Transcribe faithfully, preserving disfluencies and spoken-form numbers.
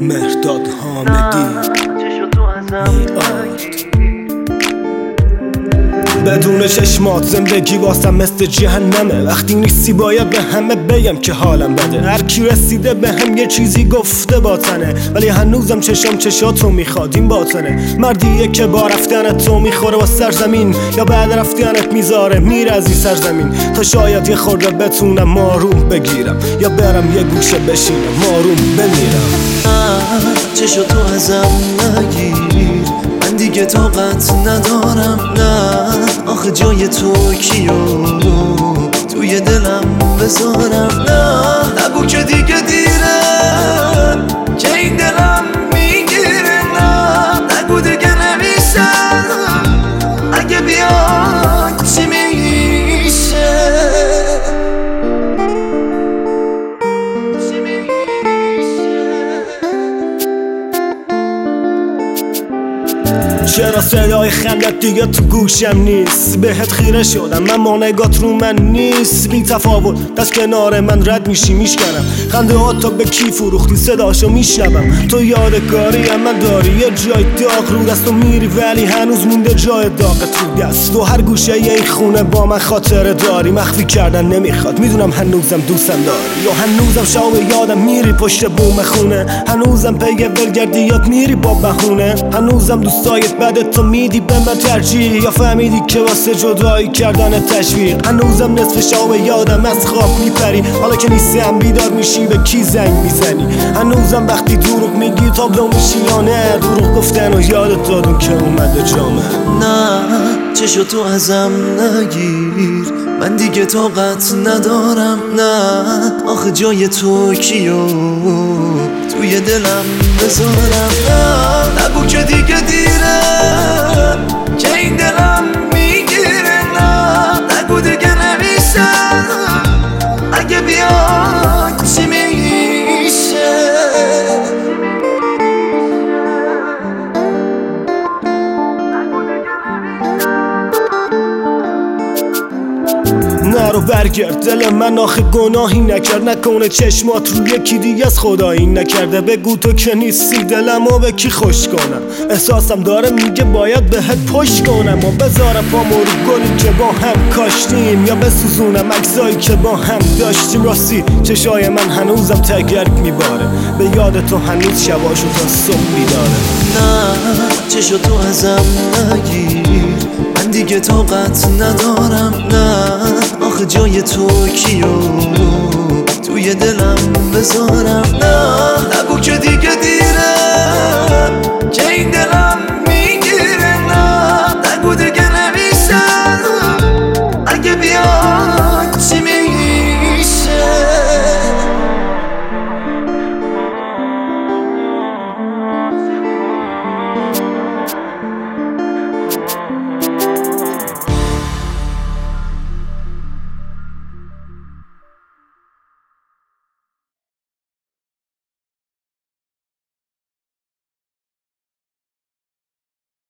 مهرداد حامدی میاد. بدون چشمات زندگی واسم مثل جهنمه. وقتی نیستی باید به همه بگم که حالم بده. هر کی رسیده به هم یه چیزی گفته باطنه، ولی هنوزم چشم چشاتو میخواد. این باطنه مردیه که با رفتنت تو میخوره با سرزمین، یا بعد رفتنت میذاره میره از این سرزمین. تا شاید یه خورده بتونم ماروم بگیرم، یا برم یه گوشه بشینم ماروم بمیرم. چشاتو ازم نگیر، من دیگه طاقت ندارم. نه آخه جای تو کیو توی دلم بذارم. نه نگو که دیگه دیره که این دلم میگیره. نه نگو دیگه نمیشه، اگه بیاد چی میشه. چرا صدای خندت دیگه تو گوشم نیست؟ بهت خیره شدم اما نگات رو من نیست. بی تفاوت دست کنار من رد میشی میشکنم. خنده ها تا به کی فروختی صداشو میشنوم. تو یادگاری من داری یه جای داغ رو دست و میری، ولی هنوز مونده جای داغت رو دست. تو هر گوشه این خونه با من خاطره داری. مخفی کردن نمیخواد، میدونم هنوزم دوستم داری. یا هنوزم شب یادم میری پشت بوم خونه. هنوزم پی ولگردیات میری با بهونه. هنوزم دوستایت بعد تو میدی به من ترجیح، یا فهمیدی که واسه جدایی کردن تشویق. هنوزم نصف شب یادم از خواب میپری، حالا که نیستم بیدار میشی به کی زنگ میزنی. هنوزم وقتی دروغ میگی تابلو میشی یا نه دروغ گفتن و یادت دادون که اومده جامه. نه چشاتو ازم نگیر، من دیگه طاقت ندارم. نه آخه جای تو کیو توی دلم بذارم. نه نگو که دیگه دیره که این دلم میگیره. نه نگو دیگه نمیشه، اگه بیاد چی میشه. نرو برگرد، دل من آخه گناهی نکرد. نکنه چشمات رو یکی دیگه از خدایی نکرده. بگو تو که نیستی دلمو به کی خوش کنم. احساسم داره میگه باید بهت پشت کنم، و بذارم پامو رو گلی که با هم کاشتیم، یا بسوزونم عکسایی که با هم داشتیم. راستی چشای من هنوزم تگرگ میباره، به یاد تو هنوز شباشو تا صبح بیداره. نه چشاتو ازم نگیر، من دیگه طاقت ندارم. نه آخه جای تو کیو توی دلم بذارم. نه نگو که دیگه دیگه